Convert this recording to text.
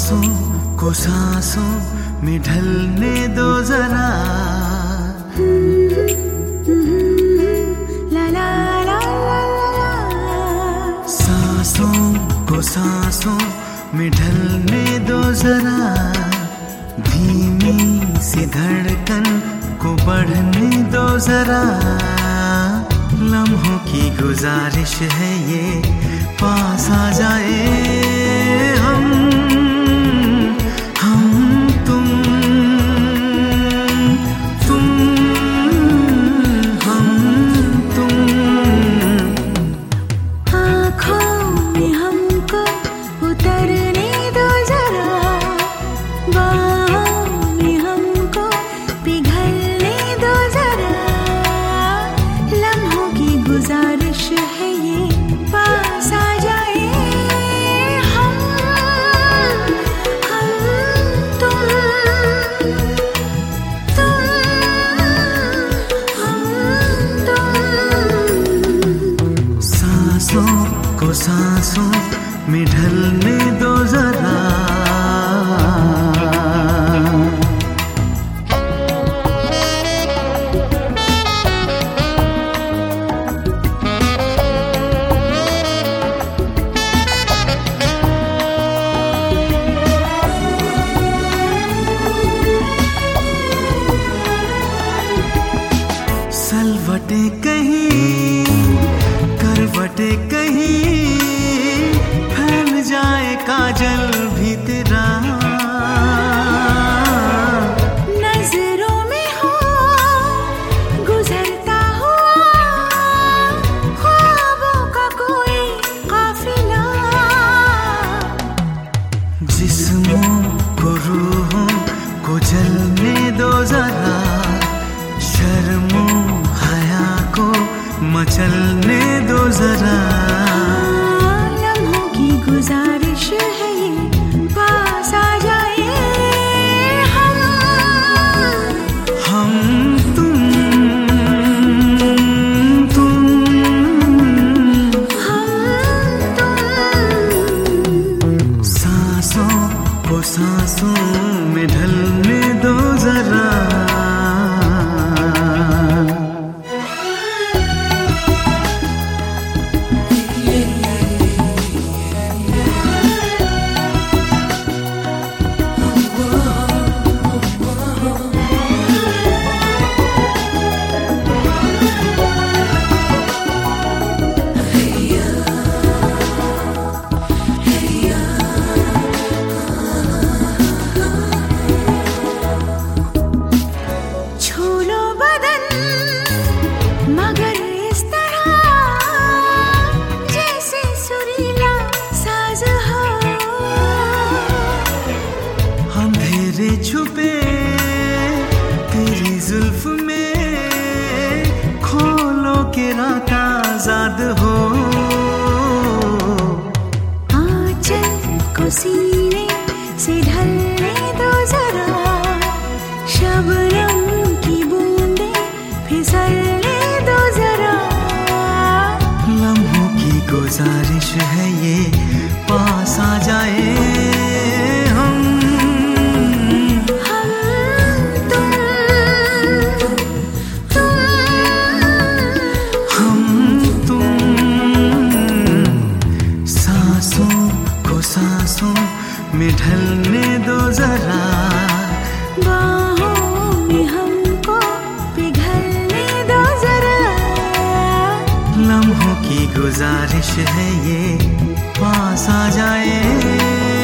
सांसों को सांसों में ढलने दो जरा। ला ला ला ला ला। सांसों को सांसों में ढलने दो जरा, धीमी सी धड़कन को बढ़ने दो जरा। लम्हों की गुजारिश है ये, पास आ जाए हम तुम हम तुम। आँखों में हमको उतरने दो जरा, बाहों में हमको पिघलने दो जरा। लम्हों की गुजारिश है ये, पास आ जाए हम तुम हम तुम। सांसों को सांसों में ढलने दो जरा। सलवटे कहीं करवटे कहीं, फैल जाए काजल भी तेरा। नजरों में हो गुजरता हुआ ख्वाबों का कोई काफिला। जिस्मों को रूहों को जलने दो जरा, शर्मो हया को मचलने दो जरा। लम्हों की गुजारिश है ये, पास आ जाए हम तुम हम तुम। सांसों को सांसों में ढलने दो जरा। छुपे तेरी जुल्फ में, खोलो के रात आजाद हो। आंचल को सीने से ढलने दो जरा, शबनम की बूंदे फिसलने दो जरा। लम्हों की गुजारिश है ये, पास आ जाए सांसों में ढलने दो जरा। बाहों में हमको पिघलने दो जरा। लम्हों की गुजारिश है ये, पास आ जाए